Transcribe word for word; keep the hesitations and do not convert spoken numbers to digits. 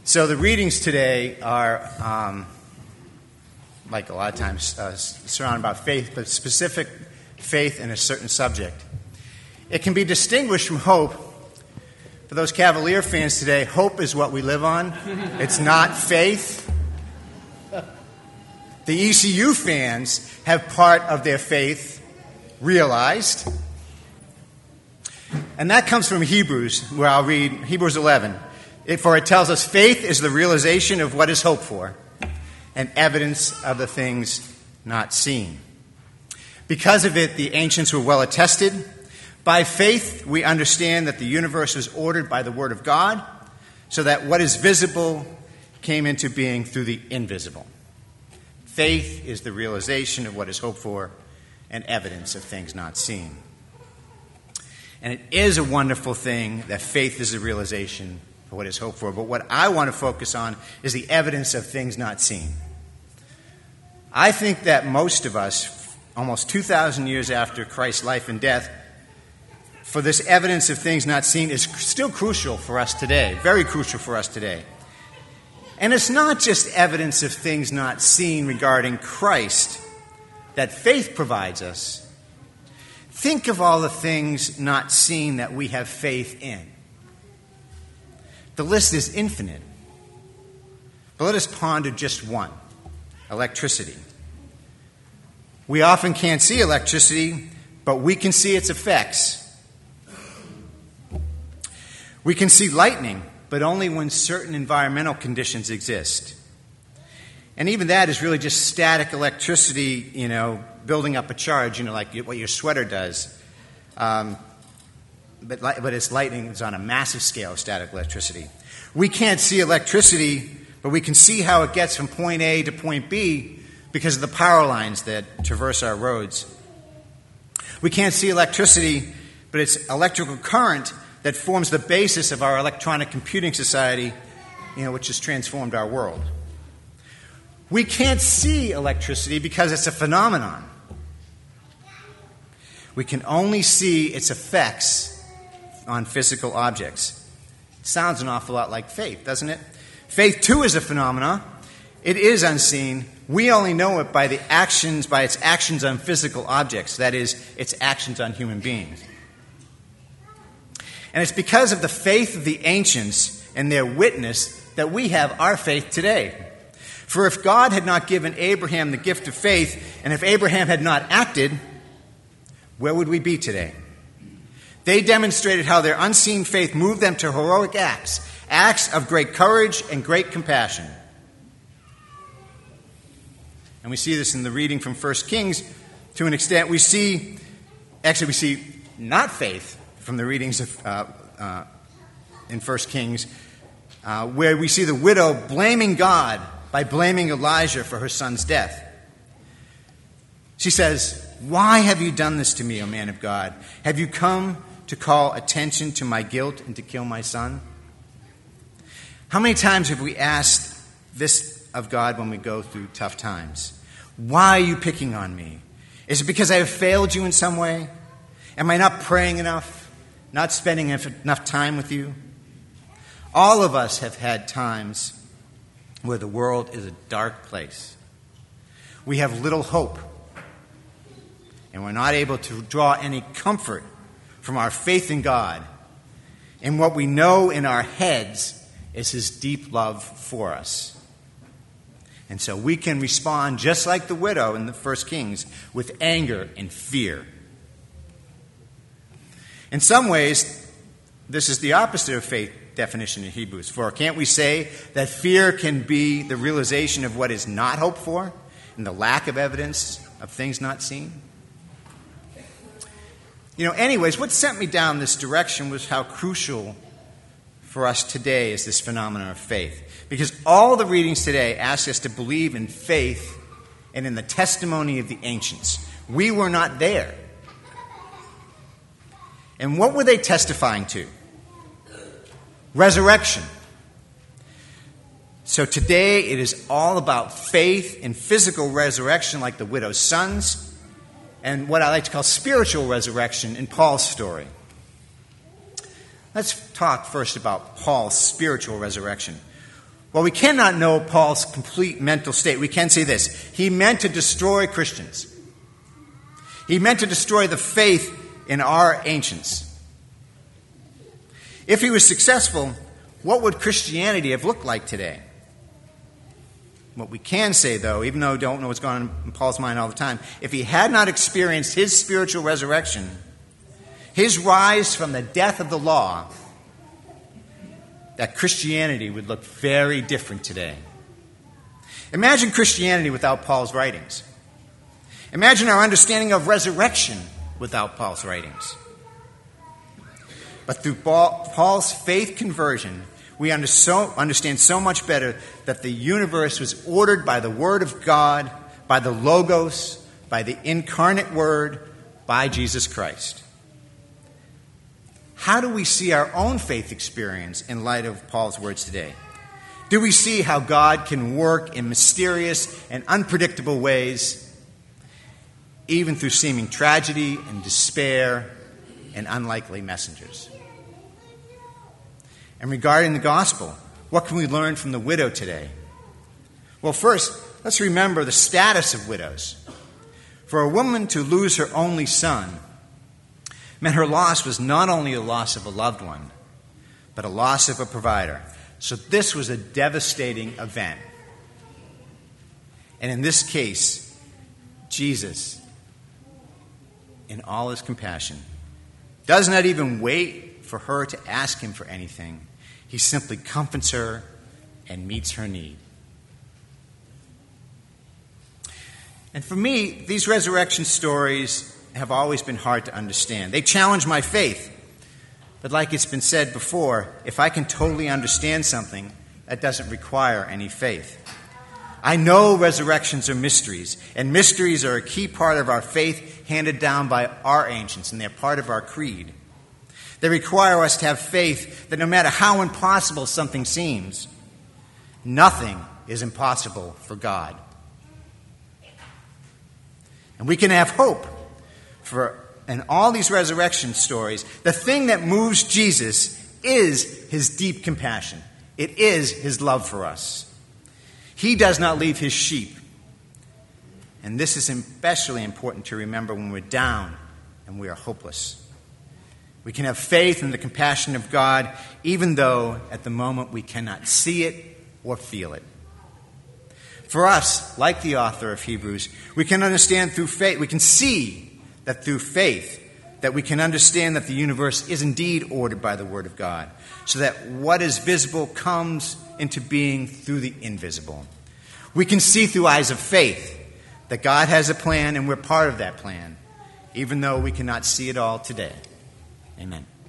So the readings today are, um, like a lot of times, uh, surrounded by faith, but specific faith in a certain subject. It can be distinguished from hope. For those Cavalier fans today, hope is what we live on. It's not faith. The E C U fans have part of their faith realized. And that comes from Hebrews, where I'll read Hebrews eleven. It, for it tells us faith is the realization of what is hoped for and evidence of the things not seen. Because of it, the ancients were well attested. By faith, we understand that the universe was ordered by the Word of God, so that what is visible came into being through the invisible. Faith is the realization of what is hoped for and evidence of things not seen. And it is a wonderful thing that faith is the realization of what is hoped for. But what I want to focus on is the evidence of things not seen. I think that most of us, almost two thousand years after Christ's life and death, for this evidence of things not seen is still crucial for us today, very crucial for us today. And it's not just evidence of things not seen regarding Christ that faith provides us. Think of all the things not seen that we have faith in. The list is infinite. But let us ponder just one: electricity. We often can't see electricity, but we can see its effects. We can see lightning, but only when certain environmental conditions exist. And even that is really just static electricity, you know, building up a charge, you know, like what your sweater does. Um, but, but it's lightning is on a massive scale of static electricity. We can't see electricity, but we can see how it gets from point A to point B because of the power lines that traverse our roads. We can't see electricity, but it's electrical current that forms the basis of our electronic computing society, you know, which has transformed our world. We can't see electricity because it's a phenomenon. We can only see its effects on physical objects. It sounds an awful lot like faith, doesn't it? Faith, too, is a phenomenon. It is unseen. We only know it by the actions, by its actions on physical objects, that is, its actions on human beings. And it's because of the faith of the ancients and their witness that we have our faith today. For if God had not given Abraham the gift of faith, and if Abraham had not acted, where would we be today? They demonstrated how their unseen faith moved them to heroic acts, acts of great courage and great compassion. And we see this in the reading from First Kings to an extent. We see, actually we see not faith from the readings of uh, uh, in First Kings, uh, where we see the widow blaming God by blaming Elijah for her son's death. She says, "Why have you done this to me, O man of God? Have you come to call attention to my guilt and to kill my son?" How many times have we asked this of God when we go through tough times? Why are you picking on me? Is it because I have failed you in some way? Am I not praying enough? Not spending enough time with you? All of us have had times where the world is a dark place. We have little hope, and we're not able to draw any comfort from our faith in God. And what we know in our heads is His deep love for us. And so we can respond just like the widow in the First Kings, with anger and fear. In some ways, this is the opposite of faith definition in Hebrews. For can't we say that fear can be the realization of what is not hoped for and the lack of evidence of things not seen? You know, anyways, what sent me down this direction was how crucial for us today is this phenomenon of faith. Because all the readings today ask us to believe in faith and in the testimony of the ancients. We were not there. And what were they testifying to? Resurrection. So today it is all about faith in physical resurrection like the widow's sons, and what I like to call spiritual resurrection in Paul's story. Let's talk first about Paul's spiritual resurrection. While we cannot know Paul's complete mental state, we can say this. He meant to destroy Christians. He meant to destroy the faith in our ancients. If he was successful, what would Christianity have looked like today? What we can say, though, even though we don't know what's going on in Paul's mind all the time, if he had not experienced his spiritual resurrection, his rise from the death of the law, that Christianity would look very different today. Imagine Christianity without Paul's writings. Imagine our understanding of resurrection without Paul's writings. But through Paul's faith conversion, we understand so much better that the universe was ordered by the Word of God, by the Logos, by the incarnate Word, by Jesus Christ. How do we see our own faith experience in light of Paul's words today? Do we see how God can work in mysterious and unpredictable ways, even through seeming tragedy and despair and unlikely messengers? And regarding the gospel, what can we learn from the widow today? Well, first, let's remember the status of widows. For a woman to lose her only son meant her loss was not only a loss of a loved one, but a loss of a provider. So this was a devastating event. And in this case, Jesus, in all his compassion, does not even wait for her to ask him for anything. He simply comforts her and meets her need. And for me, these resurrection stories have always been hard to understand. They challenge my faith. But like it's been said before, if I can totally understand something, that doesn't require any faith. I know resurrections are mysteries, and mysteries are a key part of our faith handed down by our ancients, and they're part of our creed. They require us to have faith that no matter how impossible something seems, nothing is impossible for God. And we can have hope. For in all these resurrection stories, the thing that moves Jesus is his deep compassion. It is his love for us. He does not leave his sheep. And this is especially important to remember when we're down and we are hopeless. We can have faith in the compassion of God, even though at the moment we cannot see it or feel it. For us, like the author of Hebrews, we can understand through faith, we can see that through faith, that we can understand that the universe is indeed ordered by the Word of God, so that what is visible comes into being through the invisible. We can see through eyes of faith that God has a plan and we're part of that plan, even though we cannot see it all today. Amen.